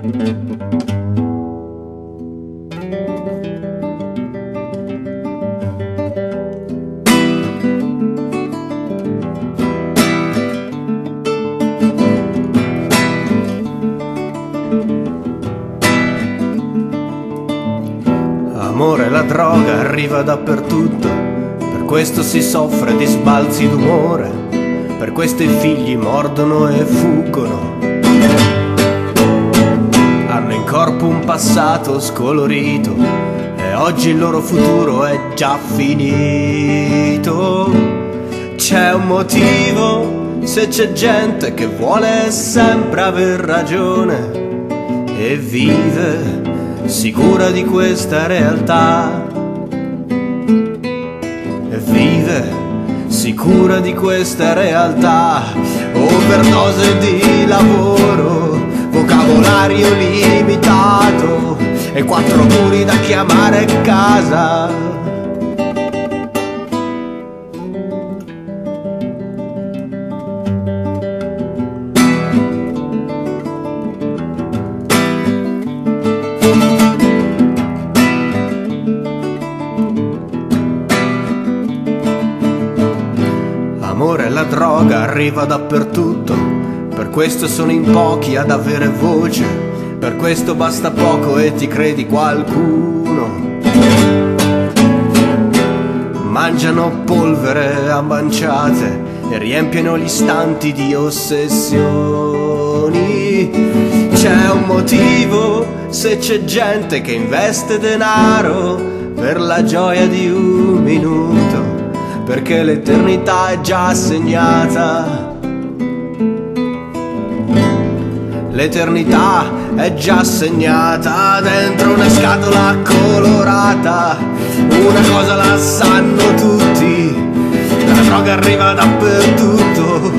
Amore, la droga arriva dappertutto, per questo si soffre di sbalzi d'umore, per questo i figli mordono e fuggono. Hanno in corpo un passato scolorito e oggi il loro futuro è già finito. C'è un motivo se c'è gente che vuole sempre aver ragione e vive sicura di questa realtà, e vive sicura di questa realtà. Overdose di lavoro, vocabolario limitato e 4 muri da chiamare casa. Amore, la droga arriva dappertutto, per questo sono in pochi ad avere voce, per questo basta poco e ti credi qualcuno. Mangiano polvere a manciate e riempiono gli istanti di ossessioni. C'è un motivo se c'è gente che investe denaro per la gioia di un minuto, perché l'eternità è già assegnata. L'eternità è già segnata dentro una scatola colorata. Una cosa la sanno tutti, la droga arriva dappertutto